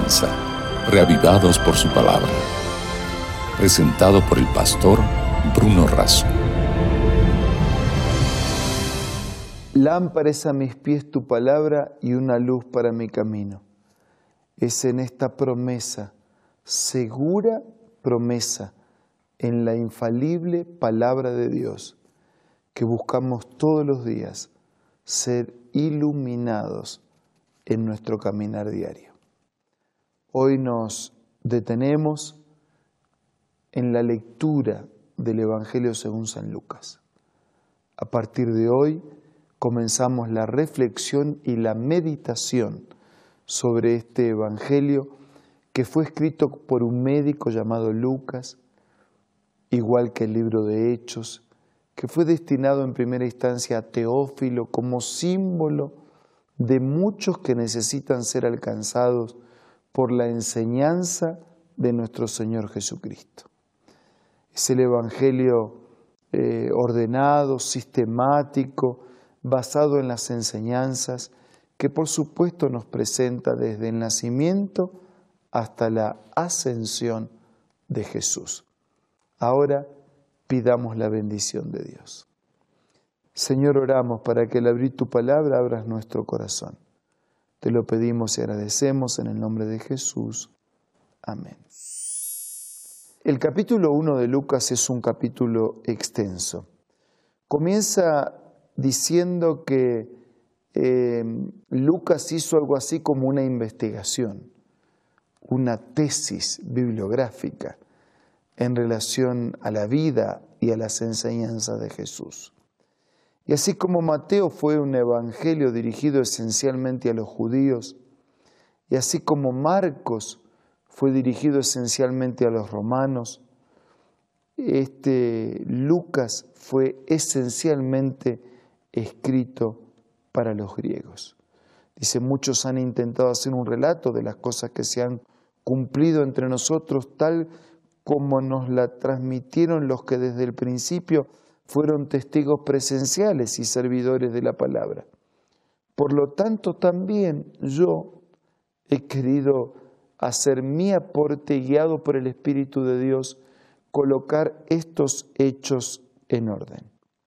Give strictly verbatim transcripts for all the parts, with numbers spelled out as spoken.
comienza, reavivados por su palabra. Presentado por el pastor Bruno Razo. Lámpara es a mis pies tu palabra y una luz para mi camino. Es en esta promesa, segura promesa, en la infalible palabra de Dios, que buscamos todos los días ser iluminados en nuestro caminar diario. Hoy nos detenemos en la lectura del Evangelio según San Lucas. A partir de hoy comenzamos la reflexión y la meditación sobre este Evangelio que fue escrito por un médico llamado Lucas, igual que el libro de Hechos, que fue destinado en primera instancia a Teófilo como símbolo de muchos que necesitan ser alcanzados por la enseñanza de nuestro Señor Jesucristo. Es el Evangelio eh, ordenado, sistemático, basado en las enseñanzas que por supuesto nos presenta desde el nacimiento hasta la ascensión de Jesús. Ahora pidamos la bendición de Dios. Señor, oramos para que al abrir tu palabra abras nuestro corazón. Te lo pedimos y agradecemos en el nombre de Jesús. Amén. El capítulo uno de Lucas es un capítulo extenso. Comienza diciendo que eh, Lucas hizo algo así como una investigación, una tesis bibliográfica en relación a la vida y a las enseñanzas de Jesús. Y así como Mateo fue un evangelio dirigido esencialmente a los judíos, y así como Marcos fue dirigido esencialmente a los romanos, este Lucas fue esencialmente escrito para los griegos. Dice, muchos han intentado hacer un relato de las cosas que se han cumplido entre nosotros, tal como nos la transmitieron los que desde el principio fueron testigos presenciales y servidores de la palabra. Por lo tanto, también yo he querido hacer mi aporte, guiado por el Espíritu de Dios, colocar estos hechos en orden.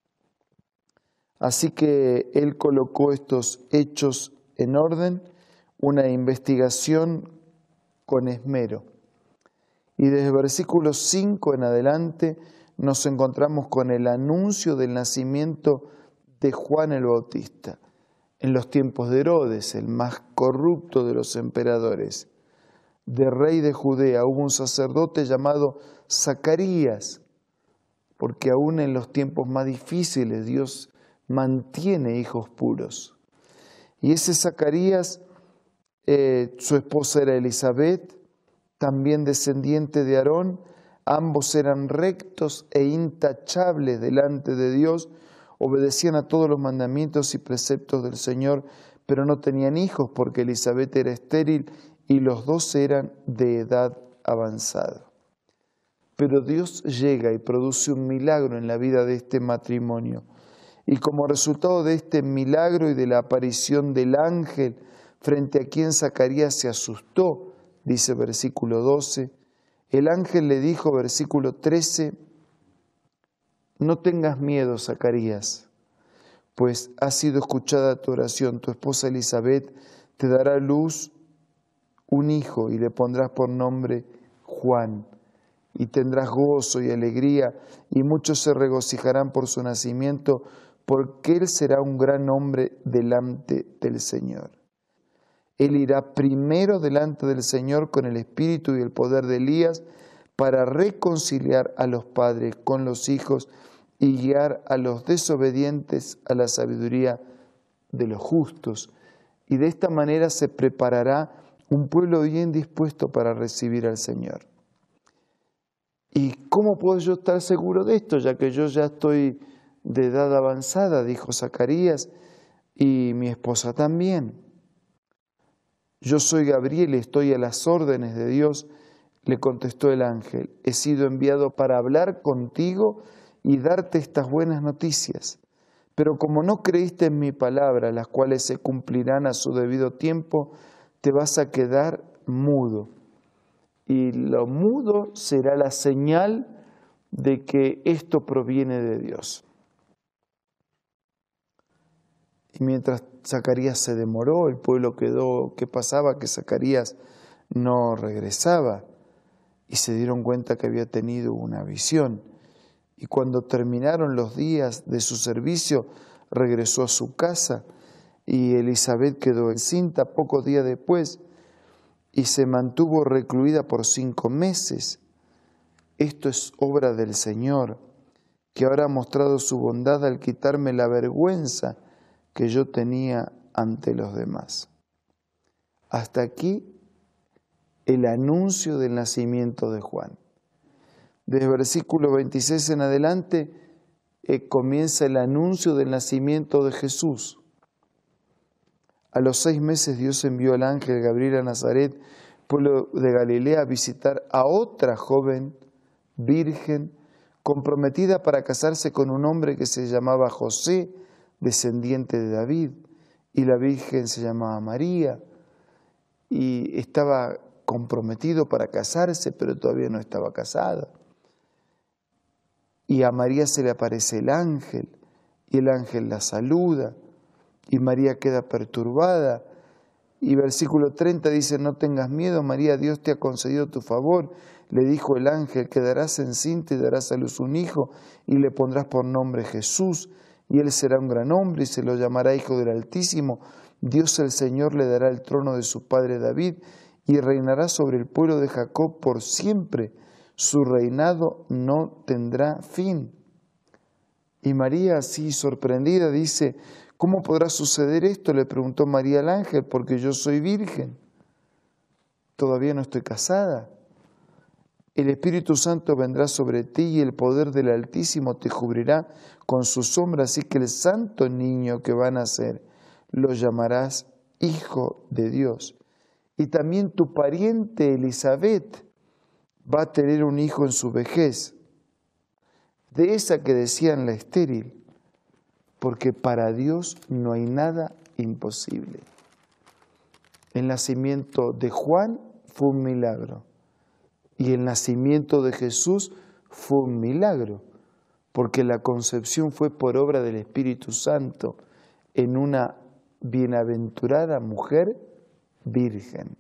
Así que él colocó estos hechos en orden, una investigación con esmero. Y desde el versículo cinco en adelante nos encontramos con el anuncio del nacimiento de Juan el Bautista, en los tiempos de Herodes, el más corrupto de los emperadores. De rey de Judea hubo un sacerdote llamado Zacarías, porque aún en los tiempos más difíciles Dios mantiene hijos puros. Y ese Zacarías, eh, su esposa era Elisabet, también descendiente de Aarón. Ambos eran rectos e intachables delante de Dios, obedecían a todos los mandamientos y preceptos del Señor, pero no tenían hijos porque Elisabet era estéril y los dos eran de edad avanzada. Pero Dios llega y produce un milagro en la vida de este matrimonio. Y como resultado de este milagro y de la aparición del ángel, frente a quien Zacarías se asustó, dice versículo doce, el ángel le dijo, versículo trece, no tengas miedo, Zacarías, pues ha sido escuchada tu oración. Tu esposa Elisabet te dará a luz un hijo y le pondrás por nombre Juan. Y tendrás gozo y alegría, y muchos se regocijarán por su nacimiento, porque él será un gran hombre delante del Señor. Él irá primero delante del Señor con el espíritu y el poder de Elías para reconciliar a los padres con los hijos y guiar a los desobedientes a la sabiduría de los justos. Y de esta manera se preparará un pueblo bien dispuesto para recibir al Señor. ¿Y cómo puedo yo estar seguro de esto, ya que yo ya estoy de edad avanzada?, dijo Zacarías, y mi esposa también. Yo soy Gabriel y estoy a las órdenes de Dios, le contestó el ángel. He sido enviado para hablar contigo y darte estas buenas noticias. Pero como no creíste en mi palabra, las cuales se cumplirán a su debido tiempo, te vas a quedar mudo. Y lo mudo será la señal de que esto proviene de Dios. Y mientras Zacarías se demoró, el pueblo quedó, ¿qué pasaba? Que Zacarías no regresaba y se dieron cuenta que había tenido una visión. Y cuando terminaron los días de su servicio, regresó a su casa y Elisabet quedó encinta pocos días después y se mantuvo recluida por cinco meses. Esto es obra del Señor, que ahora ha mostrado su bondad al quitarme la vergüenza que yo tenía ante los demás. Hasta aquí el anuncio del nacimiento de Juan. Desde el versículo veintiséis en adelante eh, comienza el anuncio del nacimiento de Jesús. A los seis meses Dios envió al ángel Gabriel a Nazaret, pueblo de Galilea, a visitar a otra joven virgen comprometida para casarse con un hombre que se llamaba José, descendiente de David, y la virgen se llamaba María, y estaba comprometido para casarse, pero todavía no estaba casada. Y a María se le aparece el ángel, y el ángel la saluda, y María queda perturbada. Y versículo treinta dice, no tengas miedo, María, Dios te ha concedido tu favor. Le dijo el ángel, quedarás encinta y darás a luz un hijo, y le pondrás por nombre Jesús, y él será un gran hombre, y se lo llamará Hijo del Altísimo. Dios el Señor le dará el trono de su padre David, y reinará sobre el pueblo de Jacob por siempre. Su reinado no tendrá fin. Y María, así sorprendida, dice, ¿cómo podrá suceder esto? Le preguntó María al ángel, porque yo soy virgen. Todavía no estoy casada. El Espíritu Santo vendrá sobre ti y el poder del Altísimo te cubrirá con su sombra, así que el santo niño que va a nacer lo llamarás Hijo de Dios. Y también tu pariente Elisabet va a tener un hijo en su vejez, de esa que decían la estéril, porque para Dios no hay nada imposible. El nacimiento de Juan fue un milagro y el nacimiento de Jesús fue un milagro, porque la concepción fue por obra del Espíritu Santo en una bienaventurada mujer virgen.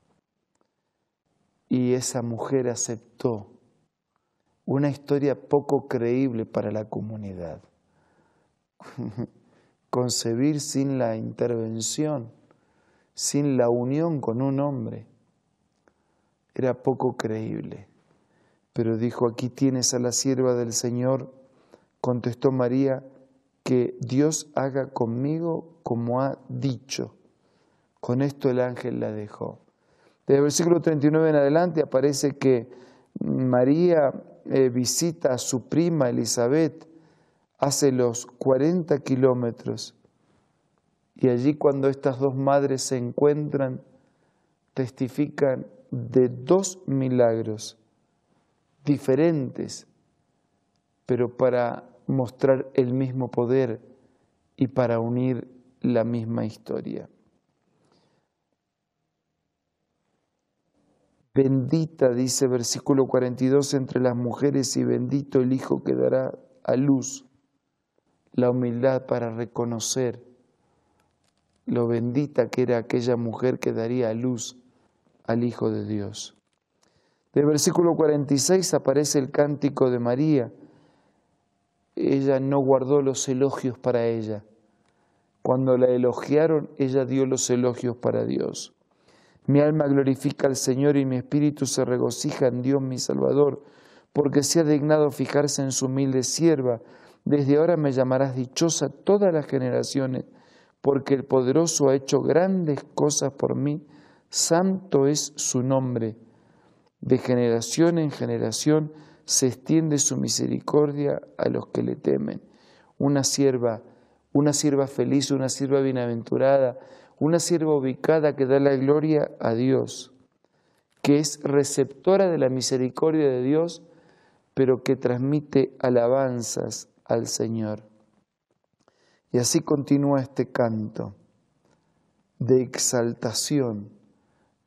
Y esa mujer aceptó una historia poco creíble para la comunidad. Concebir sin la intervención, sin la unión con un hombre, era poco creíble. Pero dijo, aquí tienes a la sierva del Señor, contestó María, que Dios haga conmigo como ha dicho. Con esto el ángel la dejó. Desde el versículo treinta y nueve en adelante aparece que María eh, visita a su prima Elisabet, hace los cuarenta kilómetros, y allí cuando estas dos madres se encuentran, testifican de dos milagros diferentes, pero para mostrar el mismo poder y para unir la misma historia. Bendita, dice versículo cuarenta y dos, entre las mujeres y bendito el hijo que dará a luz. La humildad para reconocer lo bendita que era aquella mujer que daría a luz al Hijo de Dios. Del versículo cuarenta y seis aparece el cántico de María. Ella no guardó los elogios para ella. Cuando la elogiaron, ella dio los elogios para Dios. Mi alma glorifica al Señor y mi espíritu se regocija en Dios mi Salvador, porque se ha dignado fijarse en su humilde sierva. Desde ahora me llamarás dichosa todas las generaciones, porque el poderoso ha hecho grandes cosas por mí. Santo es su nombre. De generación en generación se extiende su misericordia a los que le temen. Una sierva, una sierva feliz, una sierva bienaventurada, una sierva ubicada que da la gloria a Dios, que es receptora de la misericordia de Dios, pero que transmite alabanzas al Señor. Y así continúa este canto de exaltación.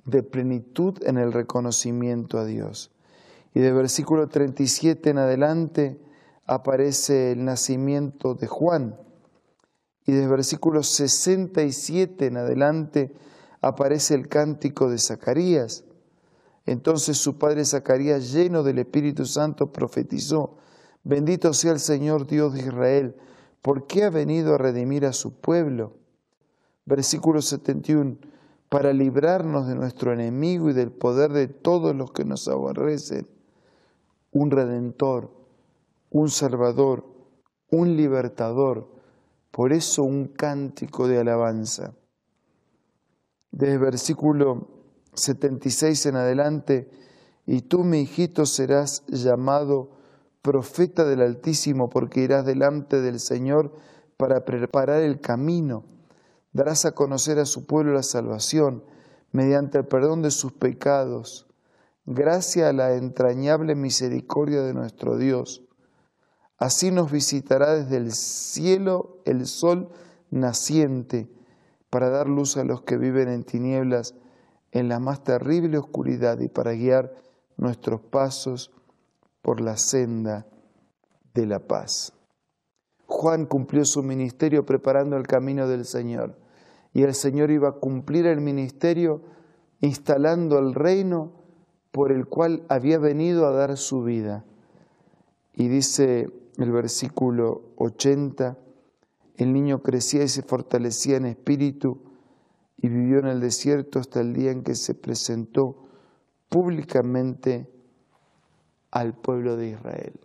de plenitud en el reconocimiento a Dios. Y del versículo treinta y siete en adelante aparece el nacimiento de Juan. Y del versículo sesenta y siete en adelante aparece el cántico de Zacarías. Entonces su padre Zacarías, lleno del Espíritu Santo, profetizó: bendito sea el Señor Dios de Israel, porque ha venido a redimir a su pueblo. Versículo setenta y uno, para librarnos de nuestro enemigo y del poder de todos los que nos aborrecen. Un Redentor, un Salvador, un Libertador. Por eso un cántico de alabanza. Desde el versículo setenta y seis en adelante, y tú, mi hijito, serás llamado profeta del Altísimo, porque irás delante del Señor para preparar el camino. Darás a conocer a su pueblo la salvación, mediante el perdón de sus pecados, gracias a la entrañable misericordia de nuestro Dios. Así nos visitará desde el cielo el sol naciente, para dar luz a los que viven en tinieblas, en la más terrible oscuridad, y para guiar nuestros pasos por la senda de la paz. Juan cumplió su ministerio preparando el camino del Señor, y el Señor iba a cumplir el ministerio instalando el reino por el cual había venido a dar su vida. Y dice el versículo ochenta, el niño crecía y se fortalecía en espíritu y vivió en el desierto hasta el día en que se presentó públicamente al pueblo de Israel.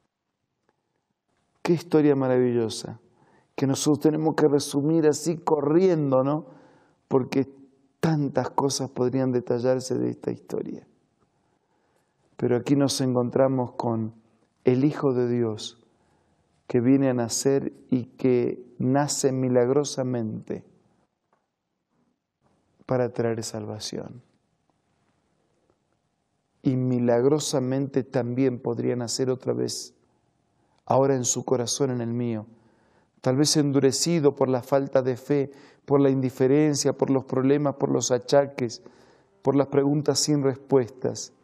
Qué historia maravillosa, que nosotros tenemos que resumir así corriendo, ¿no? Porque tantas cosas podrían detallarse de esta historia. Pero aquí nos encontramos con el Hijo de Dios, que viene a nacer y que nace milagrosamente para traer salvación. Y milagrosamente también podría nacer otra vez, ahora en su corazón, en el mío, tal vez endurecido por la falta de fe, por la indiferencia, por los problemas, por los achaques, por las preguntas sin respuestas.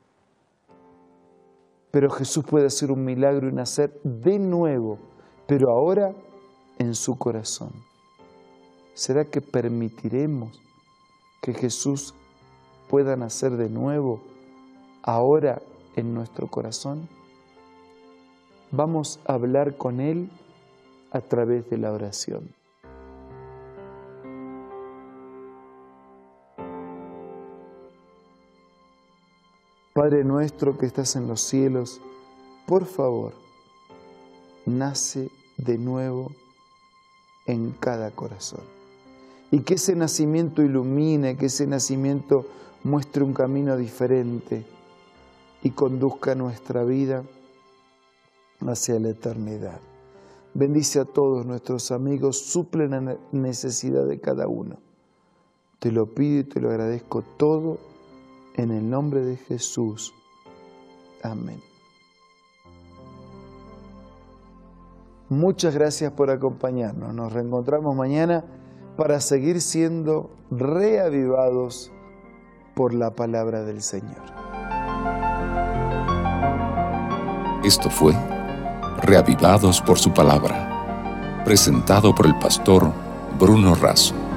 Pero Jesús puede hacer un milagro y nacer de nuevo, pero ahora en su corazón. ¿Será que permitiremos que Jesús pueda nacer de nuevo ahora en nuestro corazón? Vamos a hablar con Él a través de la oración. Padre nuestro que estás en los cielos, por favor, nace de nuevo en cada corazón. Y que ese nacimiento ilumine, que ese nacimiento muestre un camino diferente y conduzca nuestra vida hacia la eternidad. Bendice a todos nuestros amigos, suple la necesidad de cada uno. Te lo pido y te lo agradezco todo en el nombre de Jesús. Amén. Muchas gracias por acompañarnos. Nos reencontramos mañana para seguir siendo reavivados por la palabra del Señor. Esto fue Reavivados por su palabra, presentado por el pastor Bruno Razo.